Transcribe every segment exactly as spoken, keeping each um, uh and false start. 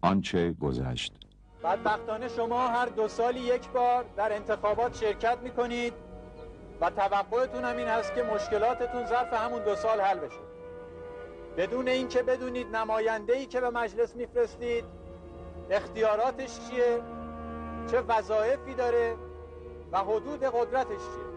آنچه گذشت. بدبختانه شما هر دو سالی یک بار در انتخابات شرکت میکنید و توقعتون هم این هست که مشکلاتتون ظرف همون دو سال حل بشه، بدون اینکه بدونید نماینده‌ای که به مجلس میفرستید اختیاراتش چیه، چه وظایفی داره و حدود قدرتش چیه.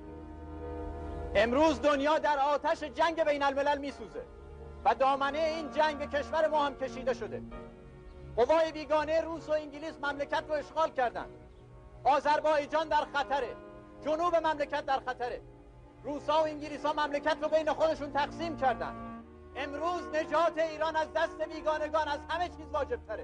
امروز دنیا در آتش جنگ بین الملل میسوزه و دامنه این جنگ به کشور ما هم کشیده شده. قوای بیگانه روس و انگلیس مملکت رو اشغال کردن. آذربایجان در خطره، جنوب مملکت در خطره. روسا و انگلیسا مملکت رو بین خودشون تقسیم کردن. امروز نجات ایران از دست بیگانگان از همه چیز واجب تره.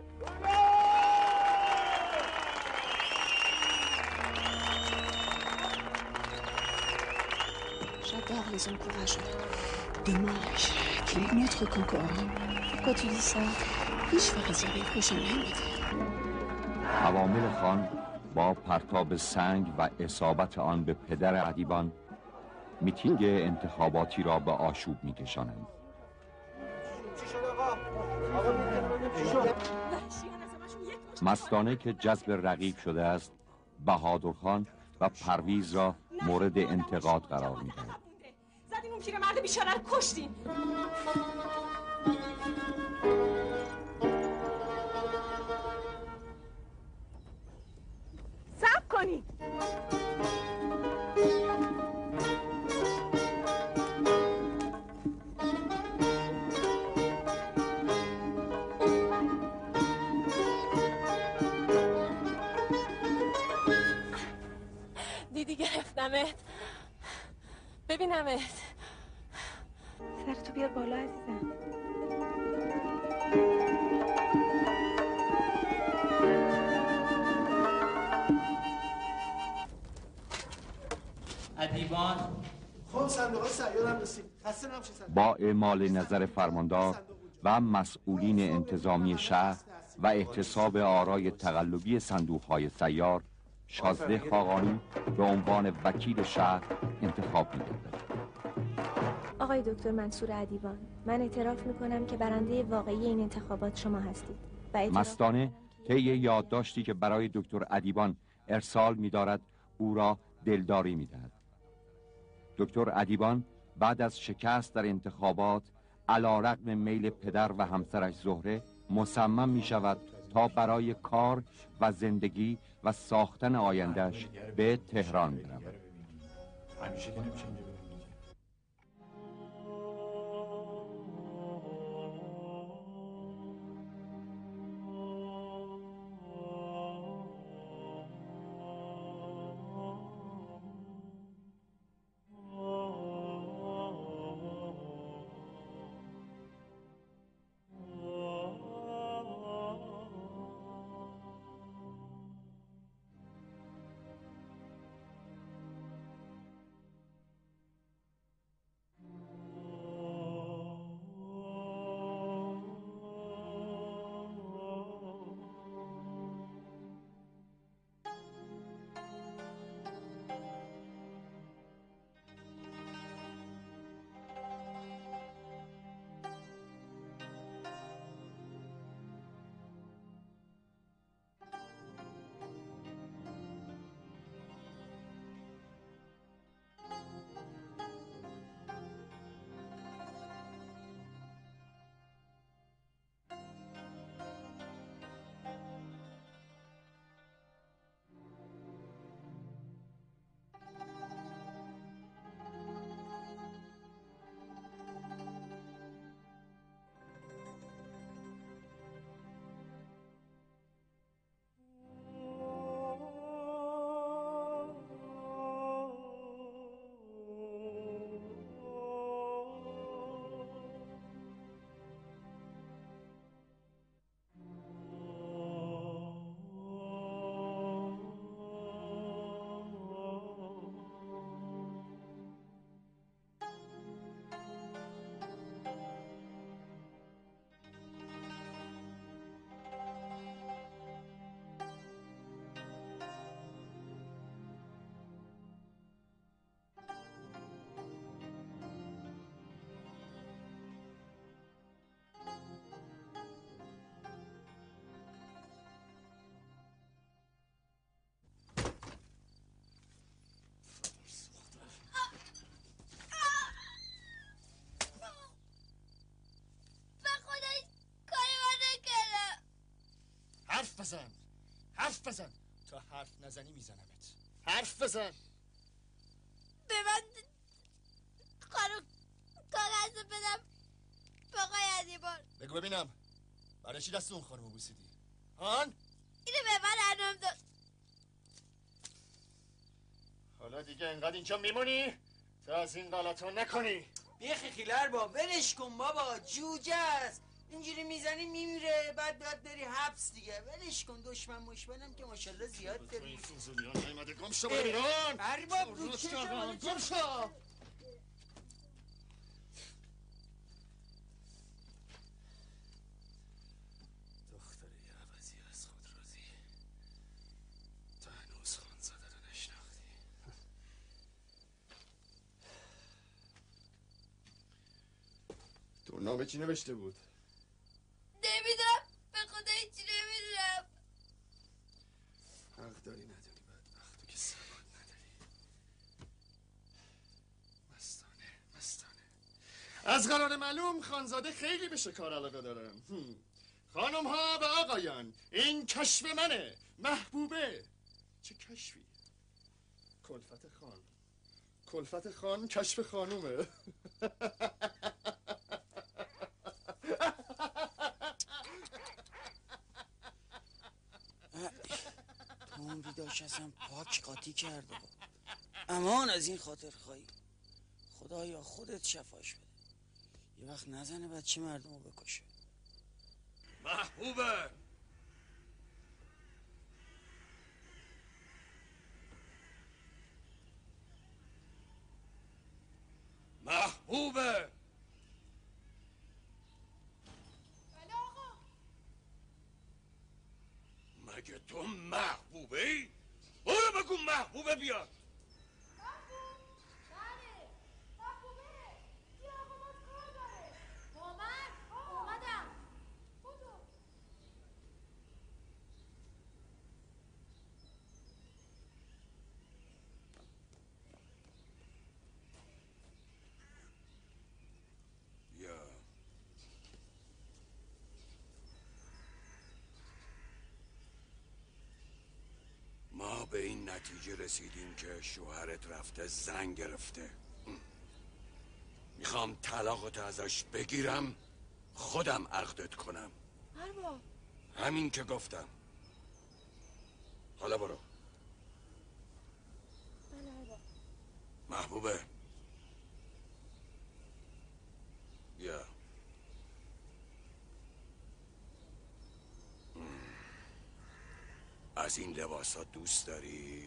J'adore les encouragements. Dommage qu'il y ait notre concorde. Pourquoi tu dis ça? Oui, je vais réserver le prochain lundi. عوامل خان با پرتاب سنگ و اصابت آن به پدر ادیبان میتینگ انتخاباتی را به آشوب میکشانند. مستانه که جذب رقیب شده است بهادرخان و پرویز را مورد انتقاد قرار میدهد. زدین اون پیرمرد بیچاره رو کشتین. صبر کنید. دیدی گرفتمت. ببینمت. سرتو بیار بالا عزیزم. ادیبان خب صندوق سیادم رسید. خسته نباشید. با اعمال نظر فرماندار و مسئولین انتظامی شهر و احتساب آرای تقلبی صندوق‌های سیار، شازده خاقانی به عنوان وکیل شهر انتخاب می‌گردد. آقای دکتر منصور ادیبان، من اعتراف میکنم که برنده واقعی این انتخابات شما هستید. و مستانه طی یادداشتی که برای دکتر ادیبان ارسال می‌دارد او را دلداری می‌دهد. دکتر ادیبان بعد از شکست در انتخابات علی‌رغم میل پدر و همسرش زهره مصمم می‌شود تا برای کار و زندگی و ساختن آیندهش به تهران برود. همیشه که نمیشه اینجا ببینید. حرف بزن، حرف بزن. تا حرف نزنی میزنمت. حرف بزن. به من خانم کاغذ بدم آقای ادیبان. بگو ببینم برای چی دست اون خانمو بوسیدی؟ آن؟ اینو به من انعام داد. حالا دیگه انقدر اینجا میمونی تا از این غلطو نکنی. بیخی خیلر با ولش کن بابا، جوجه است. اینجوری میزنی میمیره، بعد باید بری حبس دیگه. ولش کن. دشمن مشمنم که ماشاءالله زیاد داری. این فوزولیان نایمده. گم شو برو بیرون. ارباب بود چه شما گم شو. دختر یه عوضی از خود راضی. تا هنوز خانزاده رو نشناختی. تو نامه چی نوشته بود؟ نمیدونم، به خدا هیچی نمیدونم. حق داری نداری بدبخت، تو که سواد نداری. مستانه مستانه. از قرار معلوم خانزاده خیلی به شکار علاقه دارم. خانم ها و آقایان، این کشف منه. محبوبه. چه کشفی؟ کلفت خان. کلفت خان کشف خانومه. تو عمری داشت اصلا پاک قاطی کرده. امان از این خاطر خواهی. خدایا خودت شفاش بده. یه وقت نزنه بچه مردم رو بکشه. محبوبه. محبوبه. بله آقا. مگه تو محبوبه ای؟ برو بگو محبوبه بیاد. محبوب؟ بله محبوبه. این آقا باز کار داره. اومد اومدم. بودو. بیا. ما به این نتیجه رسیدیم که شوهرت رفته زن گرفته. میخوام طلاقت ازش بگیرم، خودم عقدت کنم. ارباب همین که گفتم. حالا برو. بله ارباب. محبوبه بیا. از این لباسا دوست داری؟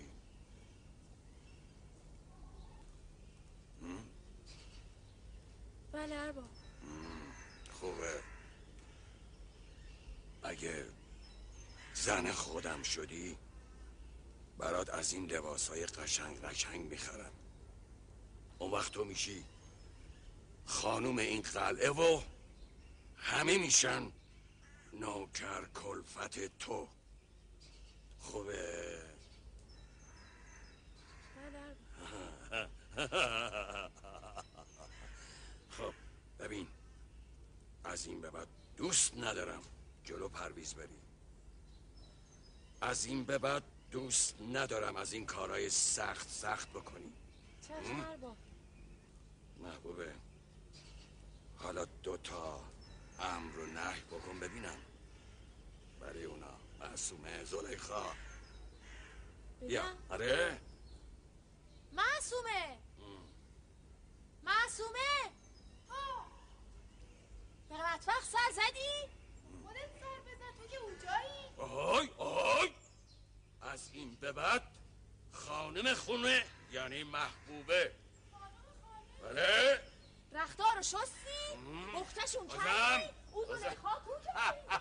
بله ارباب. خوبه. اگه زن خودم شدی برات از این لباسای قشنگ قشنگ میخرم. اون وقت تو میشی خانوم این قلعه و همه میشن نوکر کلفت تو. خوبه؟ بله ارباب. خب ببین، از این به بعد دوست ندارم جلو پرویز بری. از این به بعد دوست ندارم از این کارهای سخت سخت بکنی. چشم ارباب. محبوبه حالا دوتا امر و نهی بکن ببینم برای اونا. معصومه زلیخا بیا. آره معصومه. معصومه. به مطبخ سر زدی؟ خودت سر بزن، تو که اونجایی. آی آی از این به بعد خانم خونه یعنی محبوبه. بله رختار رو شستی؟ مختشون کردی؟ او زلیخا کو که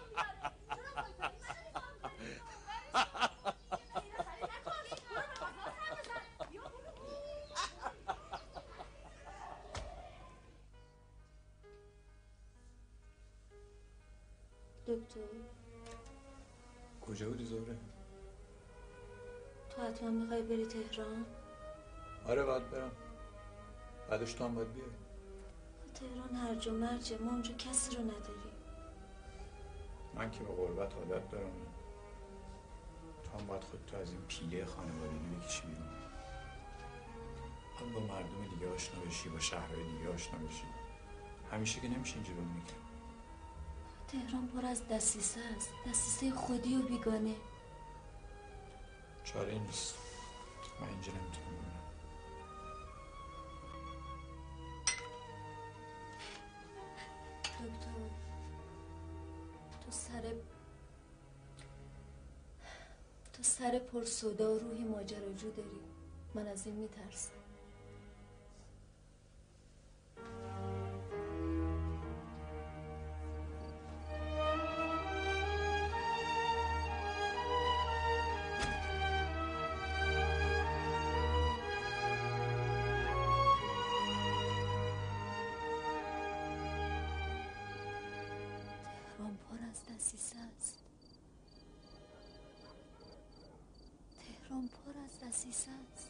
دکتر کجا بودی زهره؟ تو حتما میخوای بری تهران؟ آره باید برم. بعدش تو هم باید بیای. تهران هرج و مرجه، ما اونجا کسی رو نداریم. من که به غربت عادت دارم. تو هم باید خودتو از این پیله خانوادگی بکشی بیرون. هم با مردم دیگه آشنا بشی، با شهرهای دیگه آشنا بشی. همیشه که نمیشه اینجا بمونی. تهران پر از دسیسه است، دسیسه خودی و بیگانه. چاره نیست، من اینجا نمیتونم بمونم. دکتر، تو سر تو سر پر صدا و روحی ماجراجو داری. من از این میترسم. تهران پر از دسیسه است. تهران پر از دسیسه است.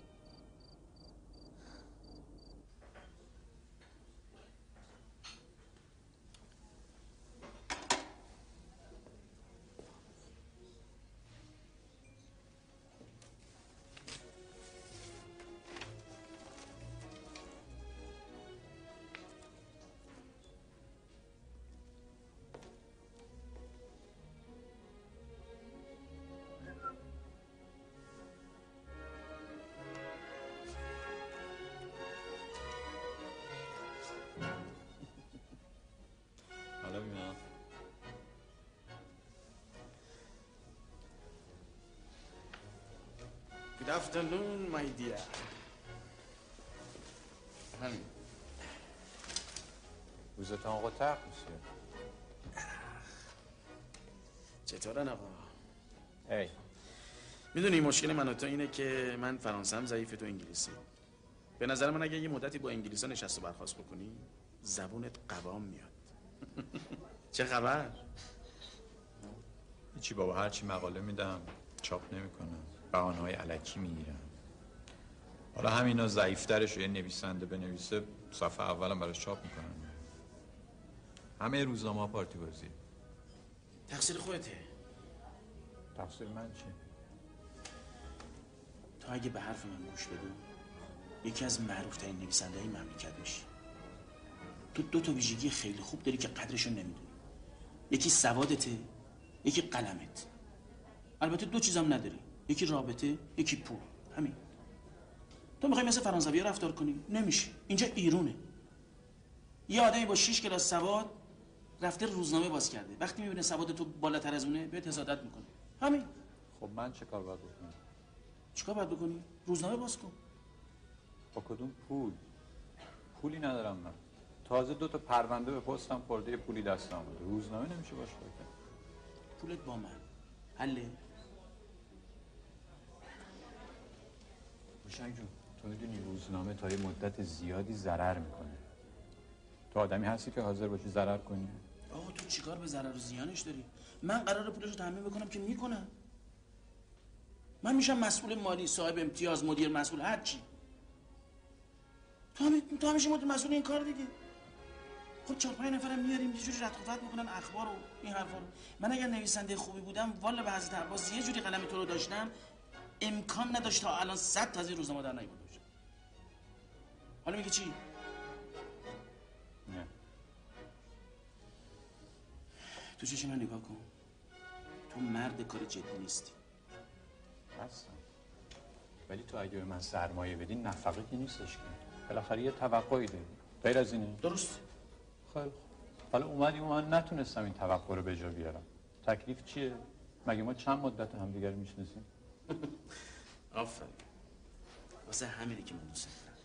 حالا میام. Good afternoon, my dear. همین. روزتان آقا تق میشه. چطورن آقا؟ ای میدونی مشکل من و تو اینه که من فرانسهم ضعیفه، تو انگلیسی. به نظر من اگه یه مدتی با انگلیسا نشست و برخاست بکنی زبونت قوام میاد. چه خبر؟ هیچی بابا، هرچی مقاله میدم چاپ نمیکنم، بهانه‌های الکی میگیرم. حالا همینا ضعیفترش یه نویسنده بنویسه صفحه اولم براش چاپ میکنن. همه روزنامه‌ها پارتی بازی. تقصیر خودته. تقصیر من چی؟ تو اگه به حرف من گوش بدی یکی از معروف‌ترین نویسنده‌های مملکت میشی. تو دو تا ویژگی خیلی خوب داری که قدرشون نمیدونی. یکی سوادته، یکی قلمت. البته دو چیزم نداری، یکی رابطه، یکی پول. همین. تو میخوای مثل فرانسوی‌ها رفتار کنی؟ نمیشه. اینجا ایرونه. یه آدمی با شش کلاس سواد رفته روزنامه باز کرده. وقتی میبینه سواد تو بالاتر از اونه بهت حسادت میکنه. همین. خب من چه کار باید بکنم؟ چیکار باید بکنی؟ روزنامه باز کن. با کدوم پول؟ پولی ندارم من. تازه دو تا پرونده به پستم خورده، یه پولی دستم اومده. روزنامه نمیشه باش کار کرد. پولت با من. حله. روشنگ جون، تو میدونی روزنامه تا یه مدت زیادی ضرر میکنه. تو آدمی هستی که حاضر باشی ضرر کنی؟ آقا تو چیکار به ضرر و زیانش داری؟ من قراره پولش رو تامین بکنم که میکنم. من میشم مسئول مالی، صاحب امتیاز، مدیر مسئول، هر چی. تو هم تو همیشه مسئول این کار دیگه. خب چهار پنج نفرم میاریم یه جوری رد و فتق میکنن اخبار و این حرفا رو. من اگر نویسنده خوبی بودم والا به حضرت عباس یه جوری قلم تو رو داشتم امکان نداشت تا الان صد تا از این روزنامه در نیاورده باشم. حالا میگی چی؟ نه. تو چشم من نگاه کن. تو مرد کار جدی نیستی. هستم. ولی تو اگه به من سرمایه بدی نفقه که نیستش که. بالاخره یه توقعی داری. غیر از اینه؟ درست. خیلی خوب. حالا اومدیم و من نتونستم این توقع رو به جا بیارم. تکلیف چیه؟ مگه ما چند مدت همدیگه رو میشناسیم؟ آفرین. واسه همینه که من دوست دارم.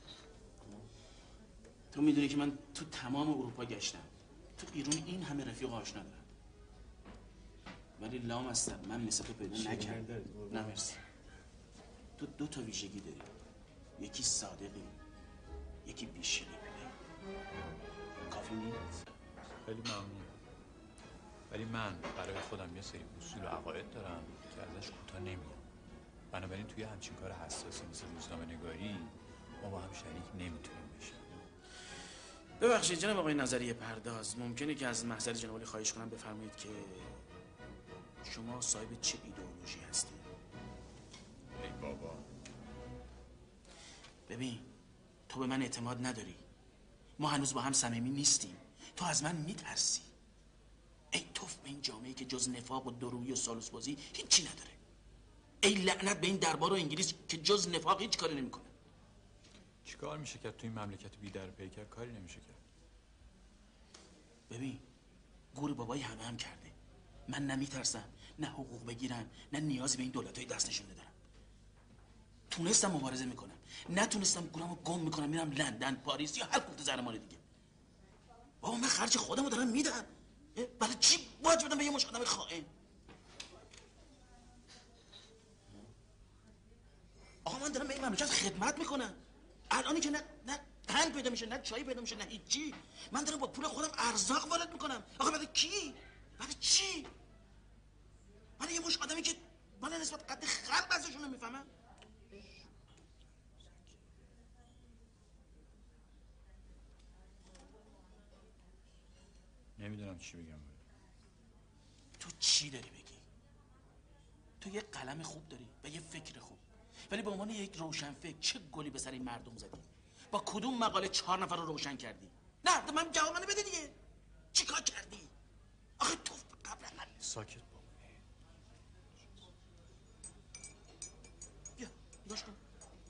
تو میدونی که من تو تمام اروپا گشتم. تو ایران این همه رفیق آشنا دارم. ولی لامصب من مثل تو پیدا نکردم. نه مرسی. تو دو تا ویژگی داری. یکی صادقی، یکی بیشیری. کافی نیست؟ خیلی ممنون. ولی من برای خودم یه سری اصول و عقاید دارم که ازش کوتاه نمیام. بنابراین توی همچین کار حساسی مثل روزنامه نگاری ما با هم شریک نمیتونیم بشیم. ببخشید جناب آقای نظریه پرداز، ممکنه که از محضر جناب عالی خواهش کنم بفرمایید که شما صاحب چه ایدئولوژی هستید؟ بابا. ببین تو به من اعتماد نداری، ما هنوز با هم صمیمی نیستیم، تو از من میترسی. ای توف به این جامعه‌ای که جز نفاق و درویی و سالوس بازی هیچی نداره. ای لعنت به این دربار و انگلیس که جز نفاق هیچ کاری نمیکنه. چیکار میشه کرد تو این مملکت بی در پیکر؟ کاری نمیشه کرد. ببین گور بابایی همه هم کرده. من نه میترسم، نه حقوق بگیرم، نه نیازی به این دولت‌های دست نشونده دارم. تونستم مبارزه میکنم، نتونستم گورمو گم میکنم میرم لندن، پاریس یا هر کوفت زهرمار دیگه. بابا من خرج خودمو دارم میدم، برای چی باج بدم به یه مش آدم خائن؟ آقا من دارم به این مملکت خدمت میکنم. الانی که نه نه قند پیدا میشه، نه چای پیدا میشه، نه هیچی. من دارم با پول خودم ارزاق وارد میکنم. آقا برای کی؟ برای چی؟ برای یه مش آدمی که من نسبت قد خلق ازشون نمیفهمم. نمیدونم چی بگم. تو چی داری بگی؟ تو یه قلم خوب داری و یه فکر خوب، ولی به عنوان یک روشن فکر چه گلی به سر این مردم زدی؟ با کدوم مقاله چهار نفر رو روشن کردی؟ نه من جواب منو بده دیگه. چی کار کردی؟ آخه تو قبل من ساکت بابا. بیا نگاش کن.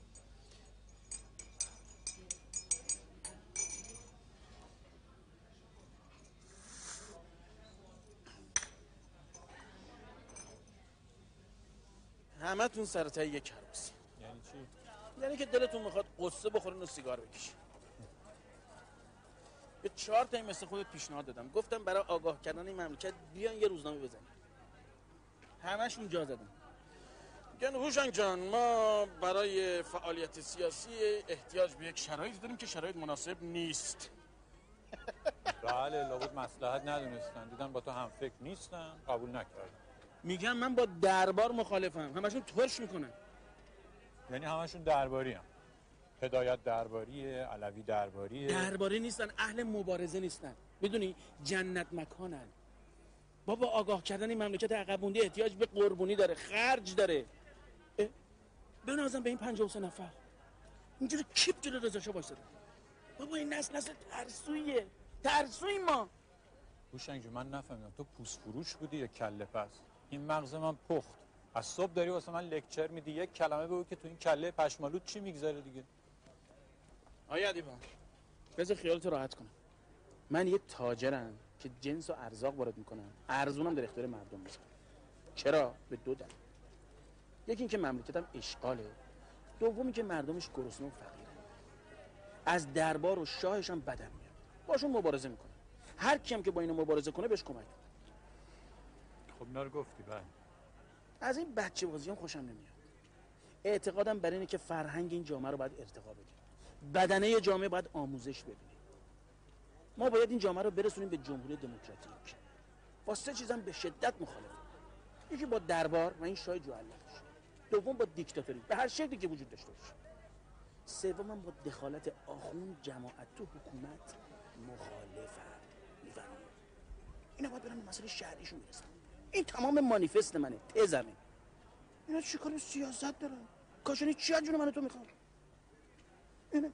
همه تون سرتای یک کرباسی. یعنی چی؟ یعنی که دلتون میخواد قصه بخورین و سیگار بکشین. به چهار تا مثل خودت پیشنهاد دادم، گفتم برای آگاه کردن این مملکت بیان یه روزنامه بزنیم. همشون جا زدن. میگن هوشنگ جان ما برای فعالیت سیاسی احتیاج به یک شرایط داریم که شرایط مناسب نیست. بله لابد مصلحت ندونستن، دیدن با تو هم فکر نیستن، قبول نکردن. میگم من با دربار مخالفم، همشون ترش میکنن. یعنی همشون درباری هم. هدایت درباریه، علوی درباریه. درباری نیستن، اهل مبارزه نیستن. میدونی جنت مکانن. بابا آگاه کردن این مملکت عقب مونده احتیاج به قربونی داره، خرج داره. بنازم به این پنجاه و سه نفر اینجوری کیپ جلو رضا شاه وایساده. بابا این نسل نسل ترسویه، ترسوی ما. هوشنگ جون من نفهمیدم تو پوست فروش بودی یا کله پس؟ این مغز من پخت. از صبح داری واسه من لکچر میدی، یک کلمه بگو که تو این کله پشمالود چی میگذره دیگه. آیا ادیبان بذار خیالت راحت کنم. من یه تاجرم که جنس و ارزاق وارد میکنم، ارزونم در اختیار مردم میذارم. چرا؟ به دو دلیل. یکی اینکه مملکتم اشغاله، دومی که مردمش گرسنه و فقیره. از دربار و شاهش هم بدم میاد، باشون مبارزه میکنه. هر کیم که با اینا مبارزه کنه بهش کمک کنه. خب اینا رو گفتی بعد. از این بچه بازیام خوشم نمیاد. اعتقادم بر اینه که فرهنگ این جامعه رو باید ارتقا بده. بدنه جامعه باید آموزش ببینه. ما باید این جامعه رو برسونیم به جمهوری دموکراتیک. با سه چیزم به شدت مخالفم. یکی با دربار و این شاه جوهرلخش. دوم با دیکتاتوری به هر شکلی که وجود داشته باشه. سومم با دخالت آخوند جماعت تو حکومت مخالفم. میفهمی؟ اینا باید برن به مسئله شهریشون برسن. این تمام مانیفست منه، تزمه. اینا چی کار سیاست دارن؟ کاشانی چی از جون من تو میخوام؟ اینا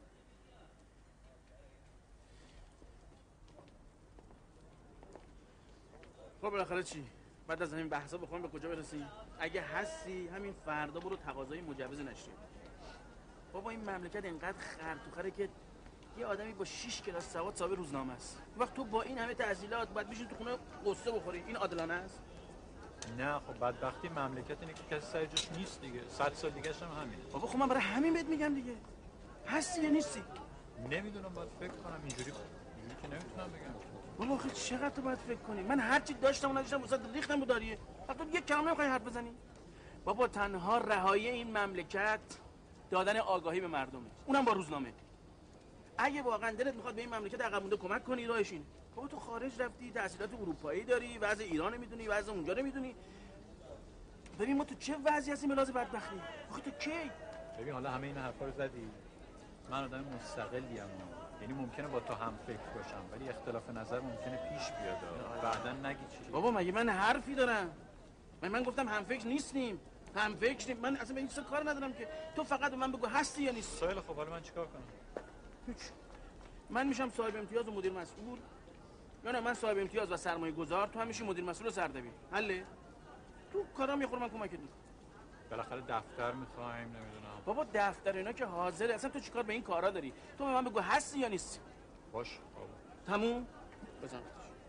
خب بالاخره چی؟ بعد از همین بحثا بخوام به کجا برسیم؟ اگه هستی همین فردا برو تقاضای مجوز نشریه. بابا این مملکت اینقدر خرطوخره که یه آدمی با شش کلاس سواد صاحب روزنامه است. وقت تو با این همه تحصیلات بعد بشین تو خونه قصه بخوری، این عادلانه است؟ نه خب بدبختی مملکت اینه که کسی سر جاش نیست دیگه. صد سال دیگه‌ش هم همین. بابا خب من برای همین بهت میگم دیگه. هستی یا نیستی؟ نمیدونم، باید فکر کنم. اینجوری اینجوری که نمیتونم بگم. بابا آخه چقدر تو باید فکر کنی؟ من هر چی داشتم و نداشتم واسه ریختم رو داریه. حتی یک کلمه نمیخوای حرف بزنی؟ بابا تنها رهایی این مملکت دادن آگاهی به مردمه، اونم با روزنامه. اگه واقعا دلت میخواد به این مملکت عقب مونده کمک کنی راهش اینه. بابا تو خارج رفتی، تحصیلات اروپایی داری، وضع ایران نمیدونی، وضع اونجا نمیدونی. ببین ما تو چه وضعی هستیم بلاز بدبختی. آخه تو کی؟ ببین حالا همه این حرفا رو زدی. من آدم مستقلیم، یعنی ممکنه با تو هم فکر باشم ولی اختلاف نظر ممکنه پیش بیاد. بعدن نگی چی. بابا مگه من حرفی دارم؟ من من گفتم هم فکر نیستیم. هم فکر من اصلا به این چیزا کار ندارم که تو فقط به من بگو هستی یا نیست. خیلی خب حالا من چیکار کنم؟ هیچ. من میشم صاحب امتیاز و مدیر مسئول، یا نه من صاحب امتیاز و سرمایه گذار، تو هم میشی مدیر مسئول و سردبیر. حله؟ تو کارام یه خورده من کمکت میکنم. بالاخره دفتر میخوایم نمیدونم. بابا دفتر اینا که حاضره، اصلا تو چیکار به این کارا داری؟ تو به من بگو هستی یا نیستی. باش بابا. تموم؟ بزن.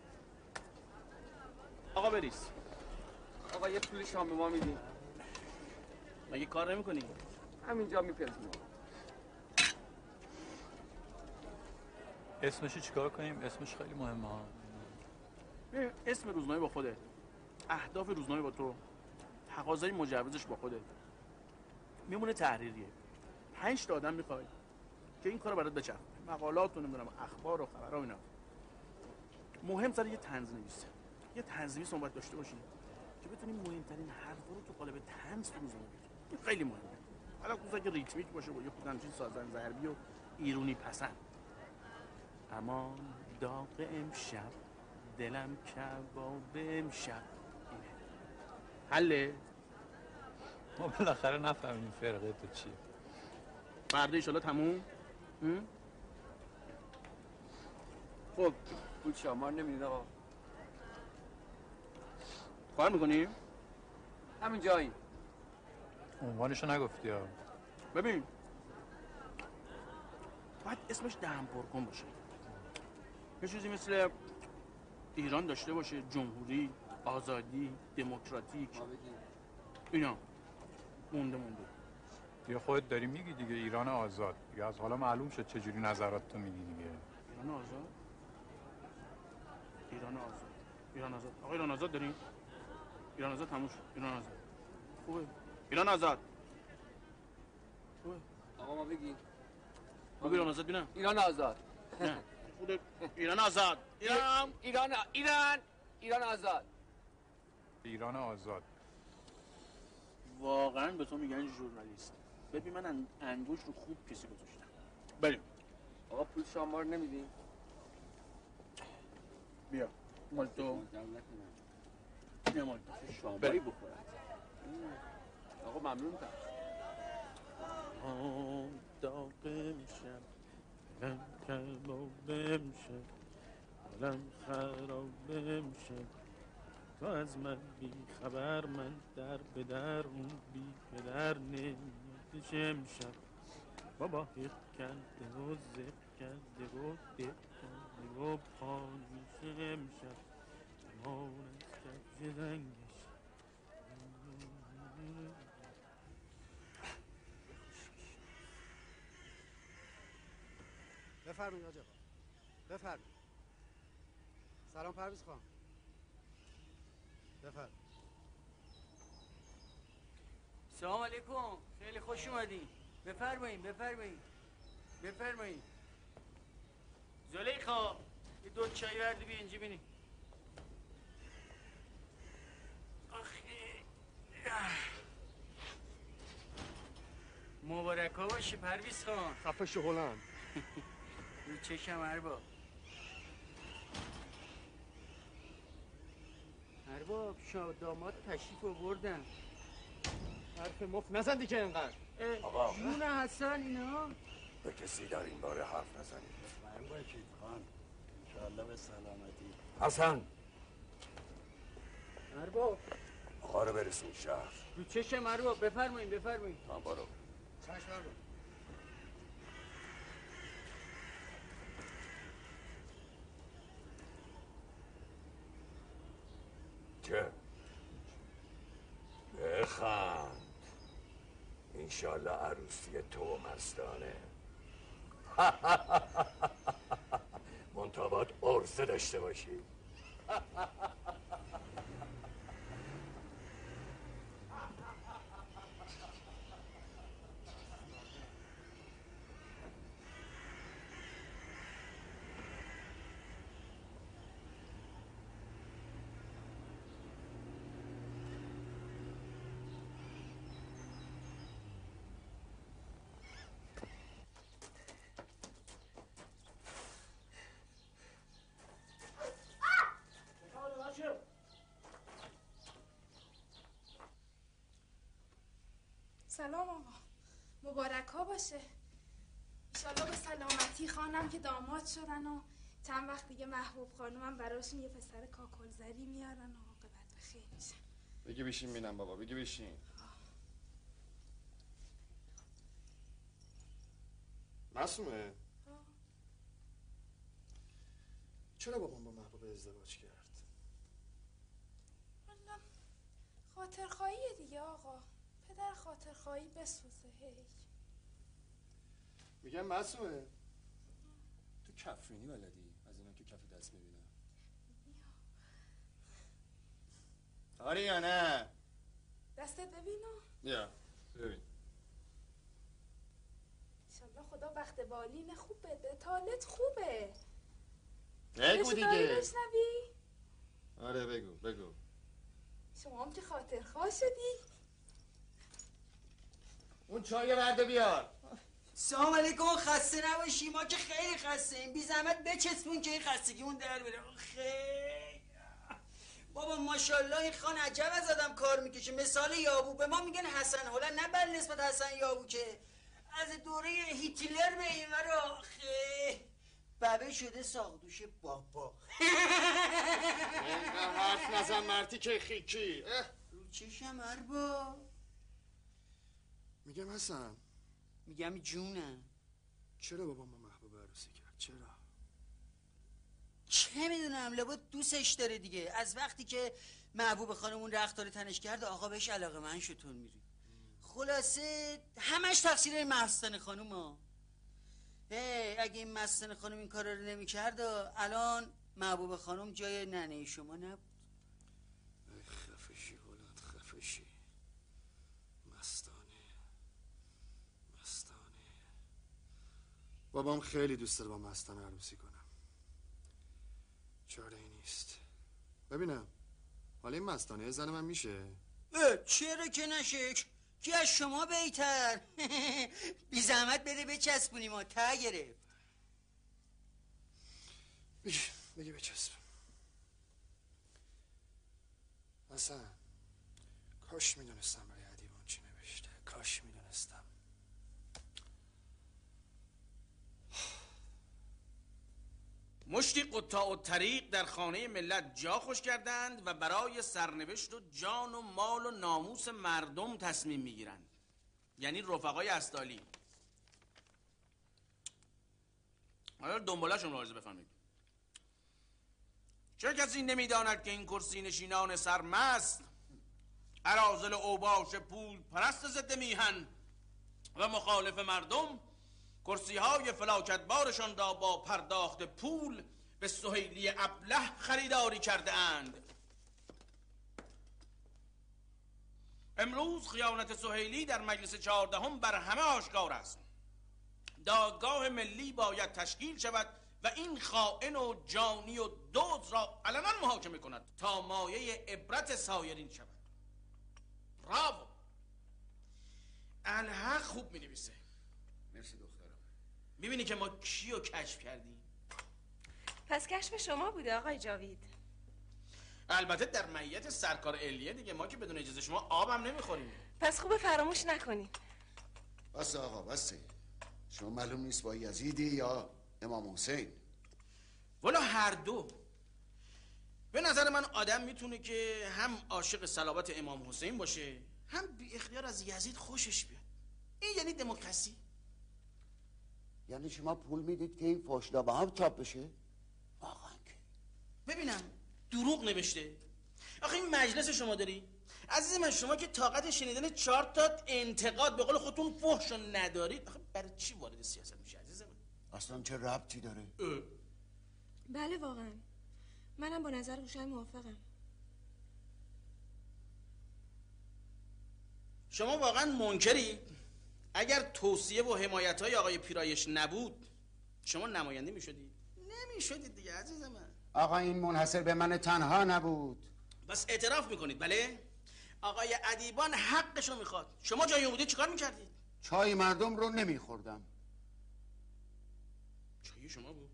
آقا بریز. آقا یه پول شام به ما میدی؟ مگه کار نمی‌کنی؟ همینجا میپزیم. اسمشو چیکار کنیم؟ اسمش خیلی مهمه ها. اسم روزنامه با خودت، اهداف روزنامه با تو، تقاضای مجوزش با خودت. میمونه تحریریه. پنج تا آدم میخوای که این کارو برات بچرخونه. مقالات و نمیدونم اخبار و خبرها و اینا. مهم سر یه طنز نویسه. یه طنز نویس باید داشته باشیم که بتونیم مهمترین حرفا رو تو قالب طنز تو روزنامه بیاریم. این خیلی مهمه. حالا خصوصا که ریتمیک باشه با یه خود همچین سازن ضربی و ایرونی پسند. اما داغ امشب دلم کباب امشب اینه. حله؟ ما بالاخره نفهمیدیم فرقه تو چیه. فردا ایشالا تموم؟ خب پول شامار نمیدید آقا. کار میکنی؟ همین جایی. عنوانشو نگفتی ها. ببین باید اسمش دهن پرکن باشه. یه چیزی مثل ایران داشته باشه، جمهوری، آزادی، دموکراتیک، اینا مونده مونده. دیگه خودت داری میگی دیگه ایران آزاد. دیگه از حالا معلوم شد چه جوری نظرات تو میگی دیگه. ایران آزاد؟ ایران آزاد. ایران آزاد. آقا ایران آزاد داریم؟ ایران آزاد تموم شد. ایران آزاد. خوبه. ایران آزاد. خوبه. آقا ما بگی. بگو ایران آزاد ببینم. ایران آزاد. نه. خود ایران آزاد. ایران ایران ایران ایران آزاد. ایران آزاد. واقعا به تو میگن ژورنالیست. ببین من انگوش رو خوب کسی گذاشتم. بریم. آقا پول شامار نمیدی؟ بیا. مال تو. بیا مال تو. شاماری بخورن. آقا ممنونتم. آه داغ میشم دلم کباب میشم دلم خراب میشم تو از من بی خبر من در به در اون بی پدر نمیاد شمشم بابا هیخ کرده و زق کرده و دق کرده و پان میشه امشب امان از کفش زنگش بفرمایید آقا بفرمایید. سلام پرویز خان. بفرمایید. سلام علیکم. خیلی خوش اومدین. بفرمایید بفرمایید بفرمایید. زلیخا یه دو چای وردی بیا اینجا بینی. مبارک ها باشه پرویز خان. خفه شو هلند. رو چشم ارباب. ارباب شادامات تشریف آوردن. حرف مفت نزن دیگه انقدر. آقا جون حسن اینا به کسی در این باره حرف نزنید. من باشید خان. انشاءالله به سلامتی. حسن ارباب آقا رو برسون شهر. رو چشم ارباب. بفرمایید بفرمایید. تا برو. چشم ارباب. چه؟ بخند. انشالله عروسی تو مستانه. منتابات عرصه داشته باشی. سلام آقا، مبارک ها باشه. ایشالله به سلامتی خانم که داماد شدن و چند وقت دیگه محبوب خانومم براشون یه پسر کاکلزری میارن و عاقبت به خیر میشن. بگی بشین بینم بابا، بگی بشین. معصومه چرا بابام با محبوب ازدواج کرد؟ والا خاطرخواهیه دیگه آقا، پدر خاطرخواهی بسوزه. هی میگم معصومه تو کفرینی بلدی؟ از اینا که کف دست میبینم آره یا نه؟ دستت ببینم. یا ببین انشالله خدا بخت بالین خوب بده، تالت خوبه. بگو دیگه. بشنوی؟ آره بگو بگو. شما هم که خاطرخواه شدی. اون چای برده بیار. سلام علیکم، خسته نباشی. ما که خیلی خسته ایم، بی زحمت بچسبون که این خستگی اون در بره. خیلی بابا ماشاءالله این خان عجب از آدم کار میکشه. مثال یابو، به ما میگن حسن حالا نه بل نسبت حسن یابو که از دوره هیتلر به این ورا خیلی ببه شده ساقدوش بابا. اینقدر حرف نزن مرتی که خیکی. رو چشم اربا. میگم حسن. میگم جونم. چرا بابا ما محبوب عروسی کرد؟ چرا؟ چه میدونم، لابد دوستش داره دیگه. از وقتی که محبوب خانمون رختار تنش کرد آقا بهش علاقه من شطور میری. خلاصه همش تقصیر این مستن خانوم ها. اگه این مستن خانم این کار رو نمی کرد الان محبوب خانم جای ننه شما نبود. خفشی بلند خفشی. مستانه مستانه. بابام خیلی دوست داره با مستانه عروسی کنم. چاره ای نیست. ببینم حالا این مستانه زن من میشه؟ چرا که نشه؟ کی از شما بیتر؟ بی زحمت بده بچسبونیم ها. ته گرفت. بگی بگی بچسب. اصلا کاش میدونستم برای ادیبان چی نوشته. کاش میدونستم. مشتی قطاع الطریق در خانه ملت جا خوش کردند و برای سرنوشت و جان و مال و ناموس مردم تصمیم میگیرند. یعنی رفقای استالی. حالا دنبالشون رو بفهمید. چه کسی نمیداند که این کرسی نشینان سرمست اراذل اوباش پول پرست ضد میهن و مخالف مردم کرسی های فلاکتبارشان را با پرداخت پول به سهیلی ابله خریداری کرده اند. امروز خیانت سهیلی در مجلس چهاردهم بر همه آشکار است. دادگاه ملی باید تشکیل شود و این خائن و جانی و دزد را علنا محاکمه کند تا مایه عبرت سایرین شود. براو. الحق خوب می نویسه. مرسی دخترم. میبینی که ما کیو کشف کردیم؟ پس کشف شما بوده آقای جاوید. البته در معیت سرکار علیه دیگه، ما که بدون اجازه شما آبم نمیخوریم. پس خوب فراموش نکنید. بس آقا بس. شما معلوم نیست با یزیدی یا امام حسین؟ والا هر دو. به نظر من آدم میتونه که هم عاشق صلابت امام حسین باشه هم بی اختیار از یزید خوشش بیاد. این یعنی دموکراسی. یعنی شما پول میدید که این فحش‌نامه هم چاپ بشه؟ واقعا که ببینم دروغ نوشته. آخه این مجلس شما داری؟ عزیز من شما که طاقت شنیدن چهار تا انتقاد به قول خودتون فحشو ندارید، آخه برای چی وارد سیاست میشه عزیز من؟ اصلا چه ربطی داره؟ اه. بله واقعا منم با نظر هوشنگ موافقم. شما واقعا منکری؟ اگر توصیه و حمایت های آقای پیرایش نبود شما نماینده میشدید؟ نمیشدید دیگه عزیز من. آقا این منحصر به من تنها نبود. بس اعتراف میکنید بله؟ آقای ادیبان حقشو میخواد. شما جای اون بودید چیکار میکردید؟ چای مردم رو نمیخوردم. چای شما بود؟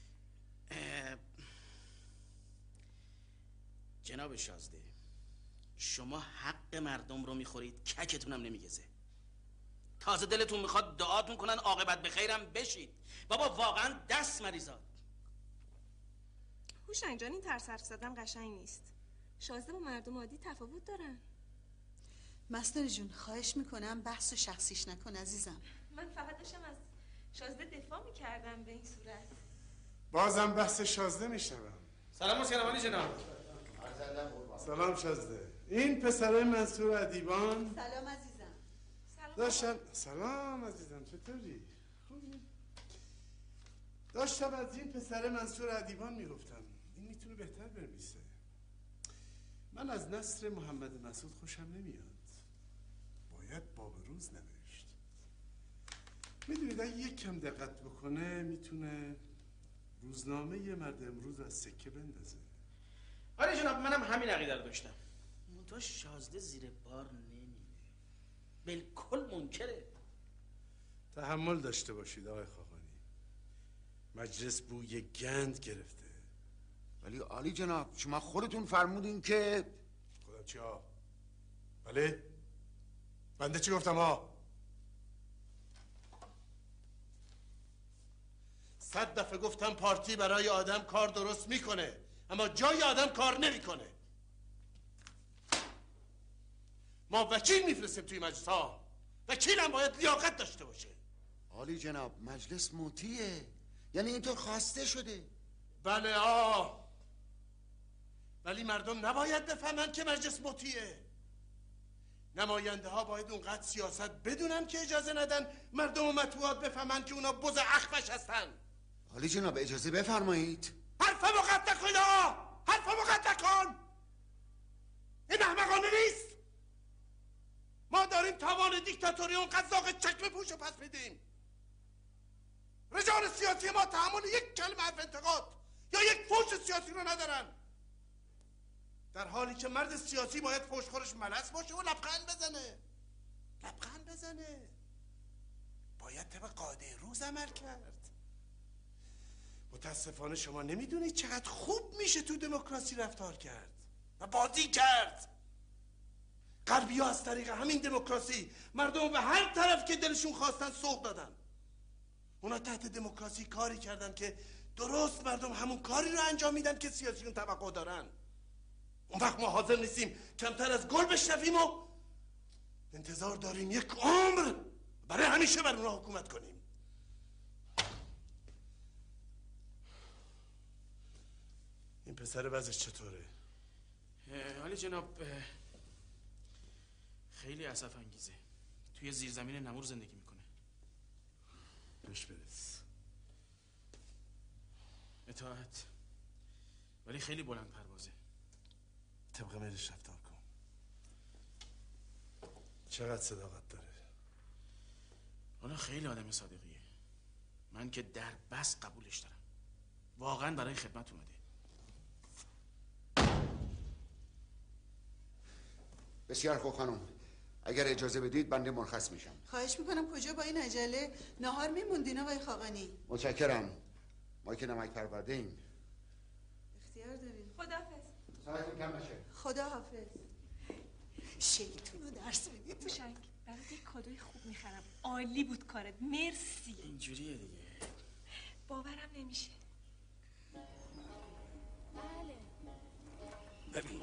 جناب شازده شما حق مردم رو میخورید، ککتونم نمیگزه. تازه دلتون میخواد دعاتون کنن عاقبت به خیرم بشید. بابا واقعا دست مریضات. هوشنگ جان این ترس حرف زدن قشنگ نیست. شازده با مردم عادی تفاوت دارن. مستر جون خواهش میکنم بحث و شخصیش نکن عزیزم. من فقط داشتم از شازده دفاع میکردم به این صورت. بازم بحث شازده میشنوم. سلام مسلمانی جناب. سلام شازده. این پسرای منصور ادیبان. سلام عزیزم. داشتم سلام عزیزم چطوری؟ خوبی؟ داشتم از این پسر منصور ادیبان میگفتم این میتونه بهتر بنویسه. من از نثر محمد مسعود خوشم نمیاد. باید باب روز نوشت. میدونید اگه یک کم دقت بکنه میتونه روزنامه یه مرد امروز از سکه بندازه. آره جناب، منم همین عقیده رو داشتم. منتها شازده زیر بار نمیره، بالکل منکره. تحمل داشته باشید آقای خاقانی. مجلس بوی گند گرفته. ولی عالی جناب شما خودتون فرمودین که خودم چی ها؟ بله؟ بنده چی گفتم ها؟ صد دفعه گفتم پارتی برای آدم کار درست میکنه اما جای آدم کار نمیکنه. ما وکیل میفرستیم توی مجلس ها. وکیل هم باید لیاقت داشته باشه. عالی جناب مجلس موتیه، یعنی اینطور خواسته شده. بله آه، ولی مردم نباید بفهمن که مجلس موتیه. نماینده ها باید اونقدر سیاست بدونن که اجازه ندن مردم و مطبوعات بفهمن که اونا بز اخفش هستن. عالی جناب اجازه بفرمایید. حرف مقطع کن آقا، حرف مقطع کن. این احمقانه نیست. ما داریم توان دیکتاتوری اونقدر زاغ چکمه پوشو پس میدیم. رجال سیاسی ما تحمل یک کلمه حرف انتقاد یا یک فوش سیاسی رو ندارن، در حالی که مرد سیاسی باید فوشخورش ملس باشه و لبخند بزنه. لبخند بزنه. باید طبق قاعده روز عمل کرد. متاسفانه شما نمیدونید چقدر خوب میشه تو دموکراسی رفتار کرد و بازی کرد. غربی ها از طریق همین دموکراسی مردم به هر طرف که دلشون خواستن سوق دادن. اونا تحت دموکراسی کاری کردن که درست مردم همون کاری رو انجام میدن که سیاسیون توقع دارن. اون وقت ما حاضر نیستیم کمتر از گل بشنویم و انتظار داریم یک عمر برای همیشه بر اونا حکومت کنیم. این پسر وضعش چطوره؟ حالی جناب خیلی اسف انگیزه. توی زیرزمین نمور زندگی میکنه. بهش برس. اطاعت، ولی خیلی بلند پروازه. طبق میلش رفتار کن. چقدر صداقت داره. حالا خیلی آدم صادقیه. من که در بس قبولش دارم. واقعا برای خدمت اومده. بسیار خوب خانم، اگر اجازه بدید بنده مرخص میشم. خواهش میکنم کجا با این عجله؟ نهار میموندین آقای خاقانی. متشکرم، ما که نمک پرورده ایم. اختیار دارین. خداحافظ. ساعتون کم نشه. خداحافظ. شیطون رو درس بدید. هوشنگ برات یک کادوی خوب میخرم. عالی بود کارت، مرسی. اینجوریه دیگه. باورم نمیشه. بله. ببین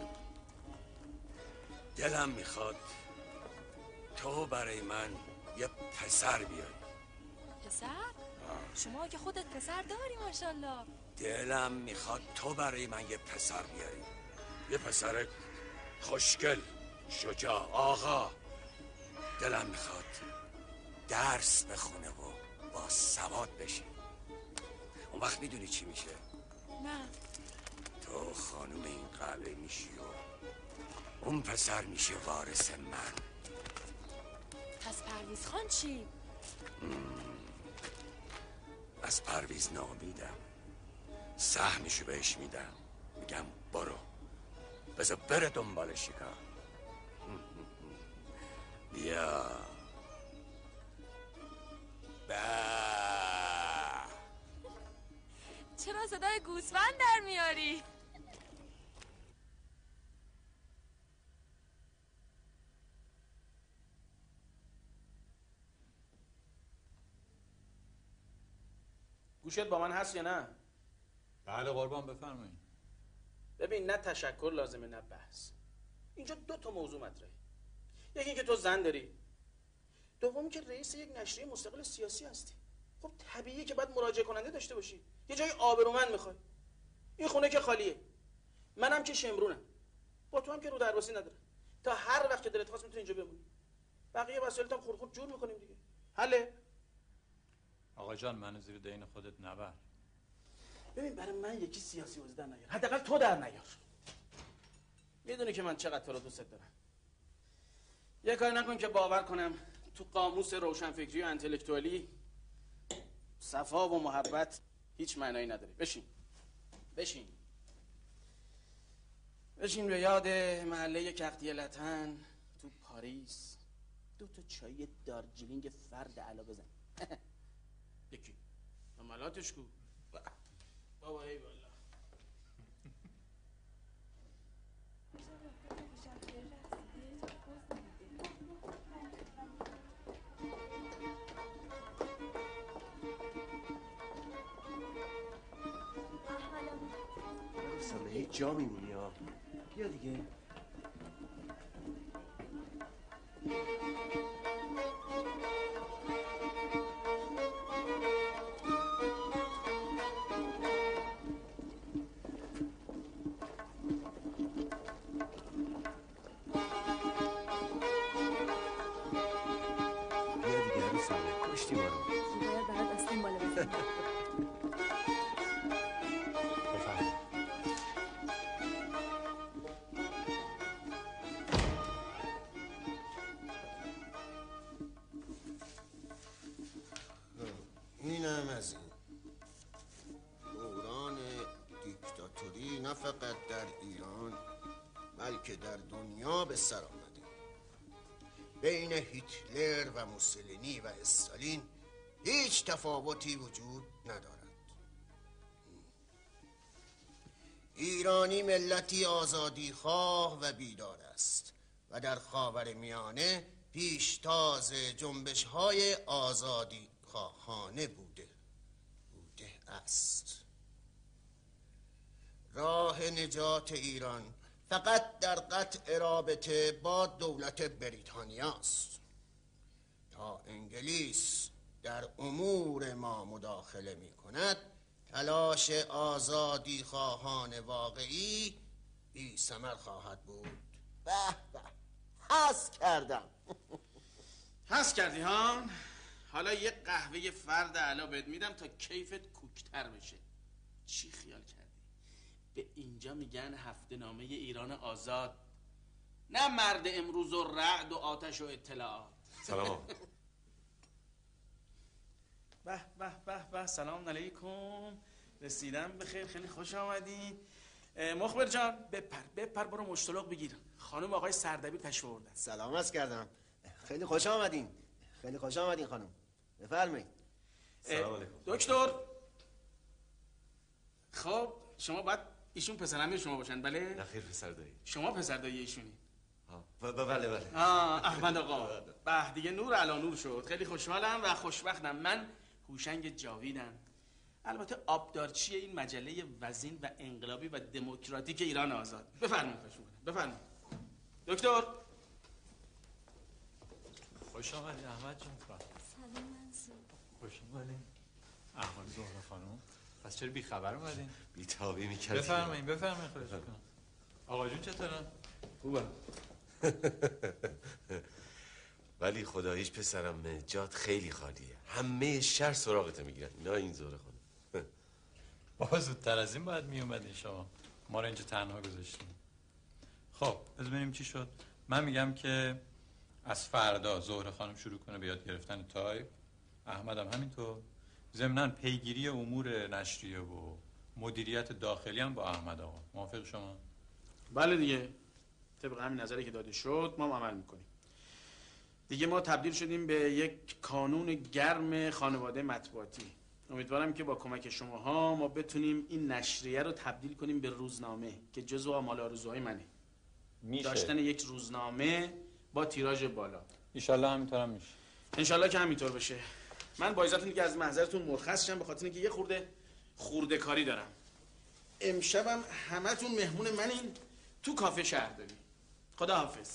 دلم میخواد تو برای من یه پسر بیاری. پسر؟ شما که خودت پسر داری ماشاءالله. دلم میخواد تو برای من یه پسر بیاری، یه پسر خوشگل، شجاع، آقا. دلم میخواد درس بخونه و با سواد بشه. اون وقت میدونی چی میشه؟ نه. تو خانم این قلعه میشی و اون پسر میشه وارث من. پس پرویز خان چی؟ از پرویز نامیدم، سهمشو بهش میدم، میگم برو بذار بره دنبال شکار. بیا با. چرا صدای گوسفند در میاری؟ گوشت با من هست یا نه؟ بله قربان بفرمایید. ببین نه تشکر لازمه نه بحث. اینجا دو تا موضوع مطرحه. یکی اینکه تو زن داری، دومی که رئیس یک نشریه مستقل سیاسی هستی. خب طبیعیه که باید مراجعه کننده داشته باشی. یه جای آبرومند میخوای. این خونه که خالیه، منم که شمرونم، با تو هم که رو درواسی نداره. تا هر وقت که دلت خواست میتونی اینجا بمونی. بقیه وسایلت هم خورد خورد جور میکنیم دیگه. حله؟ آقا جان منو زیر دین خودت نبر. ببین برای من یکی سیاسی وزی در نیار، حداقل تو در نیار. میدونی که من چقدر تو رو دوست دارم. یه کاری نکن که باور کنم تو قاموس روشنفکری و انتلکتوالی صفا و محبت هیچ معنایی نداره. بشین بشین بشین به یاد محله کختیه لتن تو پاریس دو تا چای دارجیلینگ فرد علا بزن. یکی ملاتش کو بابا ای والا. هیچ جا میمونی ها. بیا دیگه. بیا دیگه عروسمه کشتی ما رو. باید برات آستین بالا بزنم. اینم از این دوران دیکتاتوری نه فقط در ایران بلکه در دنیا به سر آمده. بین هیتلر و موسولینی و استالین هیچ تفاوتی وجود ندارد. ایرانی ملتی آزادی خواه و بیدار است و در خاورمیانه پیشتاز جنبش های آزادی خواهانه بوده بوده است. راه نجات ایران فقط در قطع رابطه با دولت بریتانیا است. تا انگلیس در امور ما مداخله می کند تلاش آزادی خواهان واقعی بی ثمر خواهد بود. به به حس کردم. حس کردی ها؟ حالا یه قهوه فرد علا بهت میدم تا کیفت کوکتر بشه. چی خیال کردی؟ به اینجا میگن هفته نامه ایران آزاد، نه مرد امروز و رعد و آتش و اطلاعات. سلام. به به به به سلام علیکم. رسیدم بخیر، خیلی خوش آمدین. مخبر جان بپر بپر برو مشتلق بگیر. خانم آقای سردبیر تشریف آوردن. سلام عرض کردم. خیلی خوش آمدین. خیلی خوش آمدین خانم. بفرمایید. سلام علیکم. دکتر خب شما باید ایشون پسرعمی شما باشن بله؟ نه خیر پسر دایی. شما پسر دایی ایشونی؟ بله بله. آه احمد آقا. به دیگه نور علا نور شد. خیلی خوشحالم و خوشبختم. من هوشنگ جاویدم، البته آبدارچی این مجله وزین و انقلابی و دموکراتیک ایران آزاد. بفرمایید خوش اومدید. بفرمایید دکتر. خوش آمدید احمد جان. سلام منصور. خوش اومدید احمد زهره خانم. پس چرا بی خبر اومدین؟ بی تابی می‌کردید. بفرمایید بفرمایید خواهش می‌کنم. آقا جون چطورن؟ خوبه. ولی خداییش پسرم جات خیلی خالیه. همه شهر سراغت میگیرن. نه این زهره خانم. بابا زودتر از این باید میومدین شما. ما رو اینجا تنها گذاشتیم. خب از ببینیم چی شد. من میگم که از فردا زهره خانم شروع کنه به یاد گرفتن تایپ، احمدم همینطور. ضمناً پیگیری امور نشریه و مدیریت داخلی هم با احمد آقا. موافق شما؟ بله دیگه. طبق همین نظری که داده شد ما هم عمل میکنیم. دیگه ما تبدیل شدیم به یک کانون گرم خانواده مطبوعاتی. امیدوارم که با کمک شماها ما بتونیم این نشریه رو تبدیل کنیم به روزنامه که جزو آمال آرزوهای منه. میشه. داشتن یک روزنامه با تیراژ بالا. ان شاءالله همینطورم میشه. ان شاءالله که همینطور بشه. من با اجازهتون که از محضرتون مرخص شم، به خاطر اینکه یه خورده خورده کاری دارم. امشبم همتون مهمون منین تو کافه شهرداری. خدا حافظ.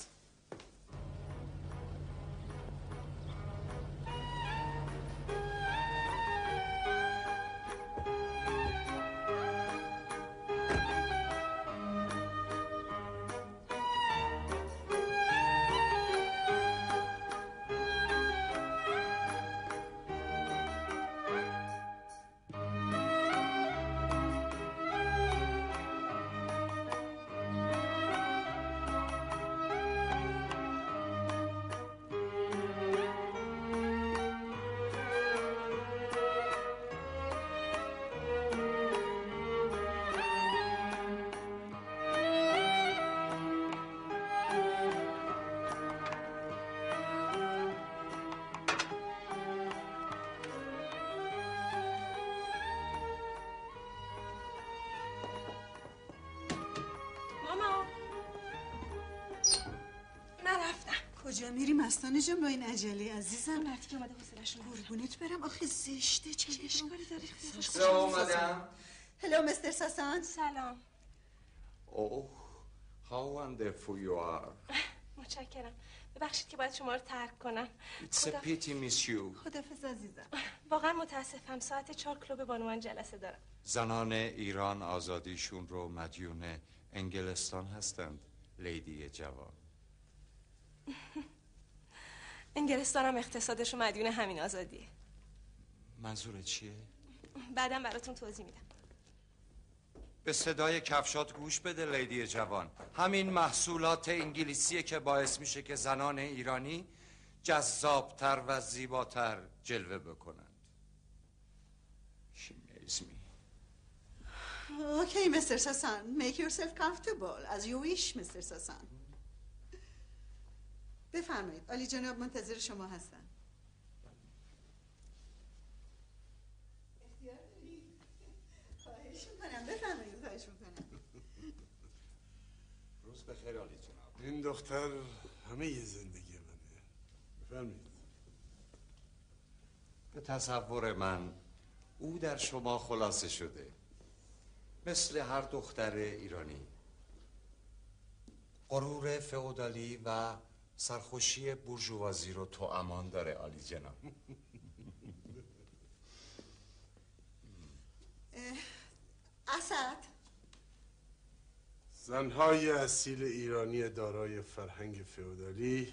کجا میری مستانه جان با این عجله عزیزم؟ مرتی که اومده حوصله‌شو قربونت برم. آخه زشته. چه اشکالی داری؟ Hello, madam. Hello, Mister Sasan. سلام. Oh, how wonderful you are. متشکرم. ببخشید که باید شما رو ترک کنم. It's a pity, miss you. خدافظ عزیزم. واقعا متاسفم. ساعت چهار کلوب بانوان جلسه دارم. زنان ایران آزادیشون رو مدیون انگلستان هستند، لیدی جوان. انگلستان هم اقتصادش رو مدیون همین آزادیه. منظور چیه؟ بعدم براتون توضیح میدم. به صدای کفشات گوش بده لیدی جوان. همین محصولات انگلیسیه که باعث میشه که زنان ایرانی جذابتر و زیباتر جلوه بکنند. She makes me. Okay, Mister Sasan. Make yourself comfortable as you wish, Mister Sasan. بفرمایید. عالی جناب منتظر شما هستن. خواهش میکنم. بفرمایید. خواهش میکنم. روز بخیر عالی جناب. این دختر همه ی زندگی منه. بفرمایید. به تصور من او در شما خلاصه شده، مثل هر دختر ایرانی. غرور فئودالی و سرخوشی بورژوازی رو تو امان داره عالی جناب. اسد. زنهای اصیل ایرانی دارای فرهنگ فئودالی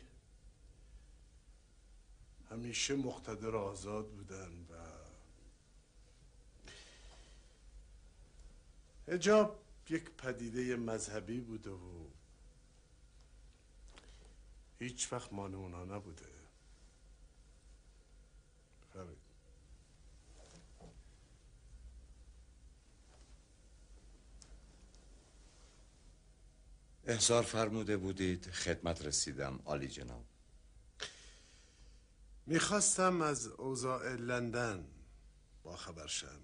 همیشه مقتدر آزاد بودن و حجاب یک پدیده مذهبی بوده و هیچ وقت مانع اونا نبوده. بفرمایید. احضار فرموده بودید خدمت رسیدم عالی جناب. میخواستم از اوضاع لندن با خبر شم.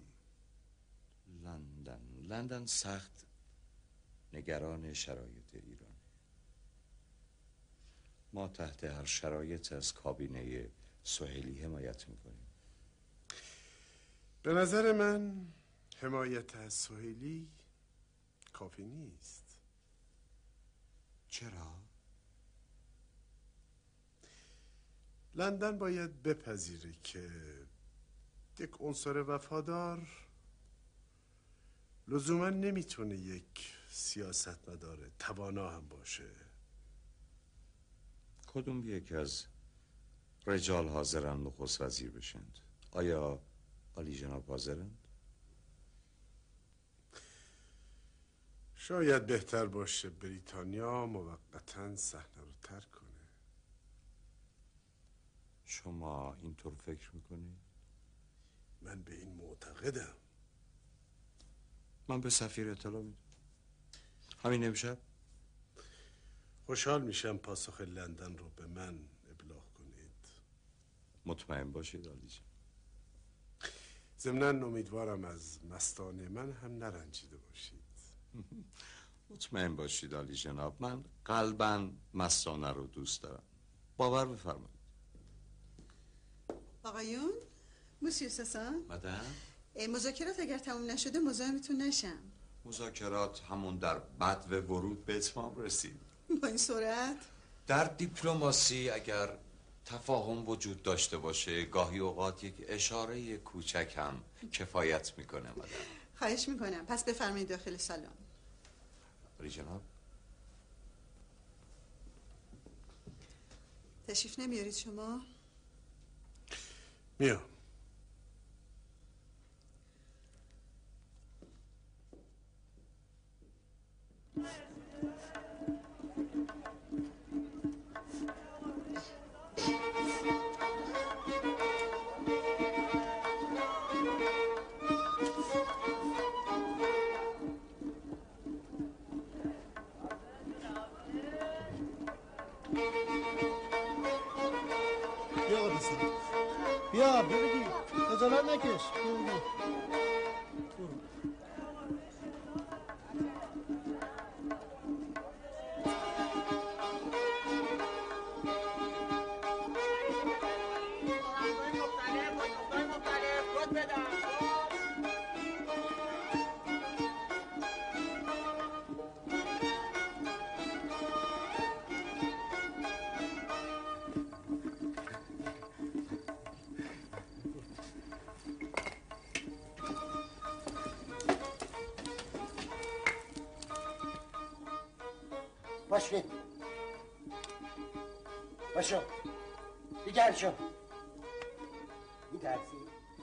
لندن لندن سخت نگران شرایط ایران. ما تحت هر شرایط از کابینه سهیلی حمایت میکنیم. به نظر من حمایت از سهیلی کافی نیست. چرا؟ لندن باید بپذیره که یک عنصر وفادار لزوما نمیتونه یک سیاستمدار توانا هم باشه. کدوم یک از رجال حاضرن نخست وزیر بشند؟ آیا عالی جناب حاضرند؟ شاید بهتر باشه بریتانیا موقتاً صحنه رو ترک کنه. شما اینطور فکر میکنید؟ من به این معتقدم. من به سفیر اطلاع میدم. همین امشب. خوشحال میشم پاسخ لندن رو به من ابلاغ کنید. مطمئن باشید عالی جان. ضمناً امیدوارم از مستانه من هم نرنجیده باشید. مطمئن باشید عالی جناب، من قلباً مستانه رو دوست دارم. باور بفرمایید. آقایون موسیو ساسان مدام مذاکرات اگر تموم نشده مزاحمتون نشم. مذاکرات همون در بدو ورود به اتمام رسید. با این سرعت؟ در دیپلماسی اگر تفاهم وجود داشته باشه گاهی اوقات یک اشاره کوچک هم کفایت میکنه. مدام خواهش میکنم. پس بفرمایید داخل سالن. علی جناب تشریف نمیارید شما؟ میام. بیا آقا بسید. بیا بیا بگی خجالت نکش. بیا بگی برو. باشید باشو دیگر شو میترسی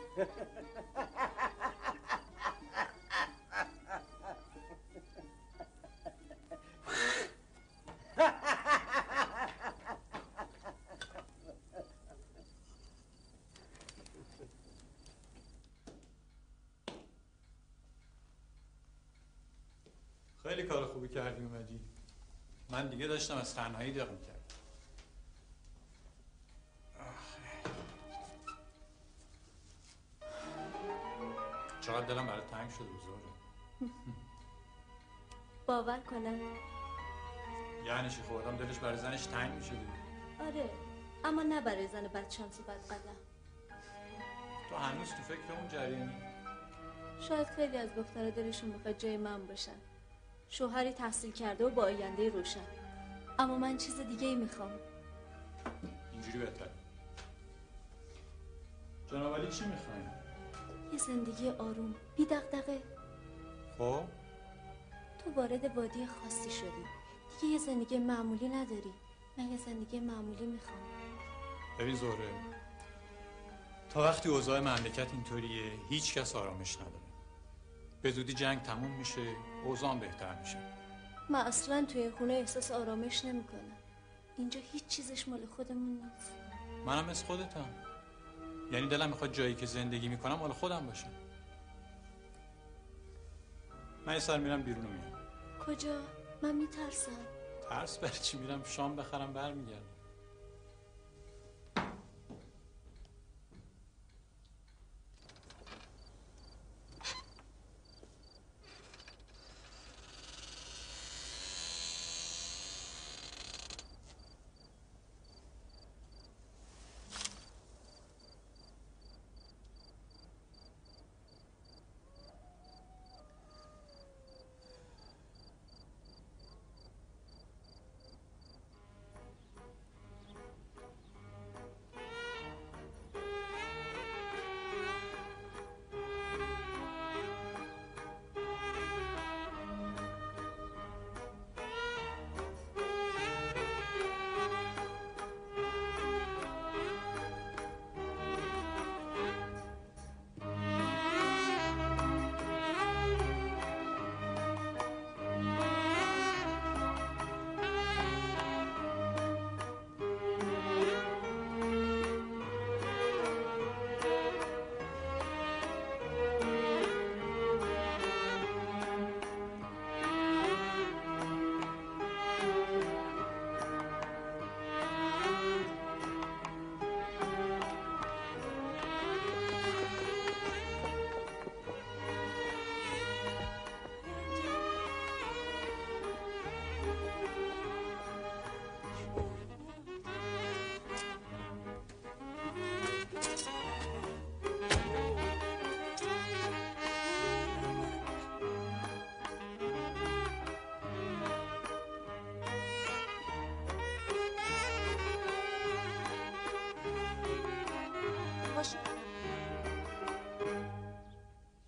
خیلی کار خوبی کردی اومدی. من دیگه داشتم از تنهایی دق می‌کردم. چقدر دلم برای تنگ شده زوره. باور کنم. یعنی چی؟ خب آدم دلش برای زنش تنگ میشه دیگه. آره اما نه برای زن بدشانس و بدقدم. تو هنوز تو فکر اون جریانی؟ شاید خیلی از دخترها دلشون بخواد جای من باشن، شوهری تحصیل کرده و با آینده روشن. اما من چیز دیگه ای میخوام. اینجوری بهتره. جناب علی چی میخواین؟ یه زندگی آروم بی دغدغه. خب تو وارد وادی خاصی شدی دیگه، یه زندگی معمولی نداری. من یه زندگی معمولی میخوام. ببین زهره، تا وقتی اوضاع مملکت اینطوریه هیچ کس آرامش نداره. به زودی جنگ تموم میشه، اوضاع بهتر میشه. من اصلا توی این خونه احساس آرامش نمیکنم. اینجا هیچ چیزش مال خودمون نیست. منم مثل خودتم. یعنی دلم میخواد جایی که زندگی میکنم مال خودم باشه. من یه سر میرم بیرون و میام. کجا؟ من میترسم. ترس برای چی؟ میرم شام بخرم برمیگردم.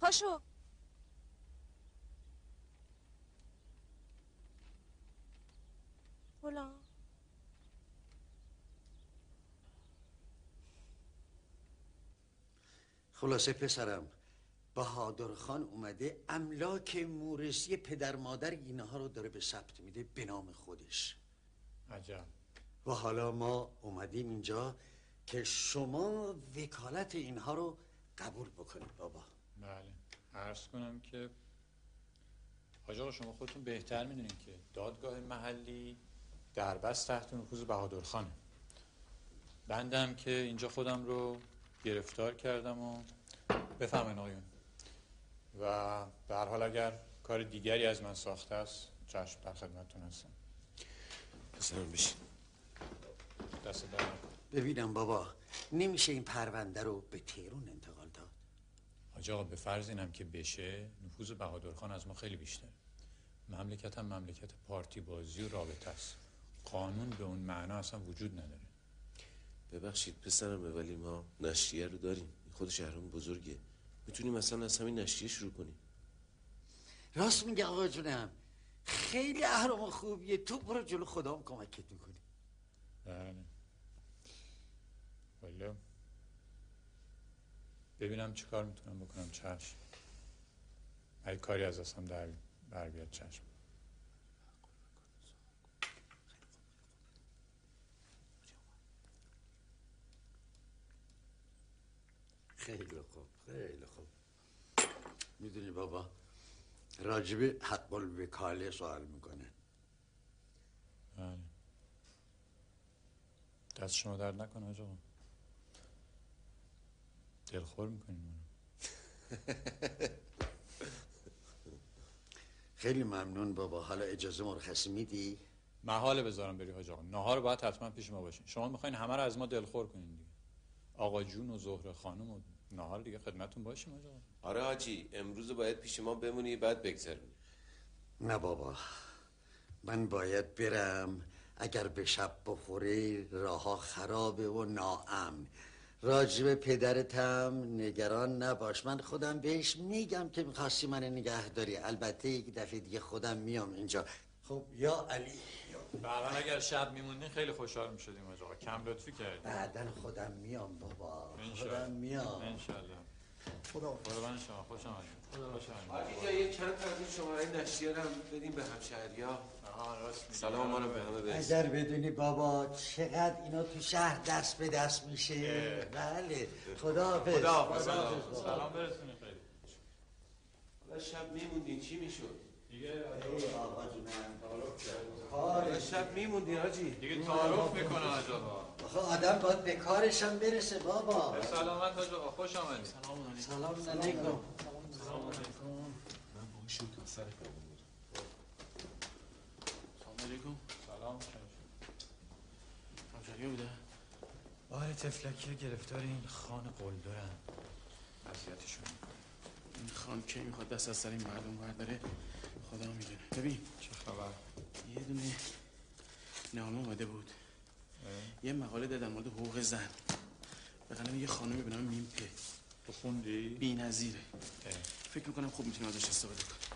پاشو. غلام خلاصه پسرم، بهادر خان اومده املاک مورثی پدر مادر اینها رو داره به ثبت میده به نام خودش. عجب. و حالا ما اومدیم اینجا که شما وکالت اینها رو قبول بکنید بابا. بله. عرض کنم که حاج آقا شما خودتون بهتر میدونین که دادگاه محلی دربست تحت نفوذ بهادر خانه. بندم که اینجا خودم رو گرفتار کردم و بفهمین آقایون و به هر حال اگر کار دیگری از من ساخته است چشم در خدمتتون هستم. پسرم بشین. دست در نکن. ببینم بابا، نمیشه این پرونده رو به تهران انتقال داد؟ حاج آقا به فرض اینم که بشه نفوذ بهادر خان از ما خیلی بیشتر. مملکت هم مملکت پارتی بازی و رابطه است. قانون به اون معنا اصلا وجود نداره. ببخشید پسرم، ولی ما نشریه رو داریم. خود شهرمون بزرگه، میتونیم مثلا از همین نشریه شروع کنیم. راست میگه آقا جونم، خیلی اهرام خوبیه. تو برو جلو، خدام کمکت میکنی. بله. ولی ببینم چه کار میتونم بکنم. چشم. اگه کاری از دستم در بر بیاد چشم. خیلی خوب، خیلی خوب. میدونی بابا، راجب حق الوکاله سوال میکنه. بله. دست شما درد نکنه حاج آقا. دلخور میکنین منو. خیلی ممنون بابا. حالا اجازه مرخصی میدی؟ محاله بذارم بری حاج آقا. نهار باید حتما پیش ما باشین. شما میخواین همه رو از ما دلخور کنین دیگه. آقا جون و زهره خانم و نهار دیگه خدمتتون باشیم حاج آقا. آره حاجی، امروز باید پیش ما بمونی بعد بگذرونی. نه بابا، من باید برم. اگر به شب بخوره راهها خرابه و ناامن. راجب پدرتم نگران نباش، من خودم بهش میگم که میخواستی من نگه داری. البته یک دفعه دیگه خودم میام اینجا. خب یا علی. بعدا اگر شب میمونین خیلی خوشحال میشدیم حاج آقا. کم لطفی کردیم. بعدا خودم میام بابا. انشالله. خودم میام انشالله. خدا قربان شما. خوش آمدید. خوش آمدید. حاجی جا یه چند تا از این شماره نشریه رو هم بدیم به همشهریا. سلام ما رو به همه برسید. اگر بدونی بابا چقدر اینا تو شهر دست به دست میشه. بله. خداحافظ. خداحافظ. سلام برسونید. خیلی حالا شب میموندین چی میشد؟ دیگه آقا جونم حالا شب میموندین حاجی. دیگه تعارف میکنه حاج آقا. آخه آدم باید به کارش هم برسه بابا. به سلامت حاج آقا. خوش آمدید. سلام علیکم. سلام علیکم. من باشون که سر کار بود. سلام علیکم. سلام. همشهری بوده؟ آره تفلکی گرفتار این خان قلدرن. اذیتشون میکنه. این خان کی میخواد دست از سر این مردم برداره خدا میدونه. ببین چه خبر؟ یه دونه نامه اومده بود. یه مقاله دادن مورد حقوق زن به قلم یه خانمی به نام میمپه. تو خوندی؟ بی‌نظیره. فکر میکنم خوب میتونی ازش استفاده کنی.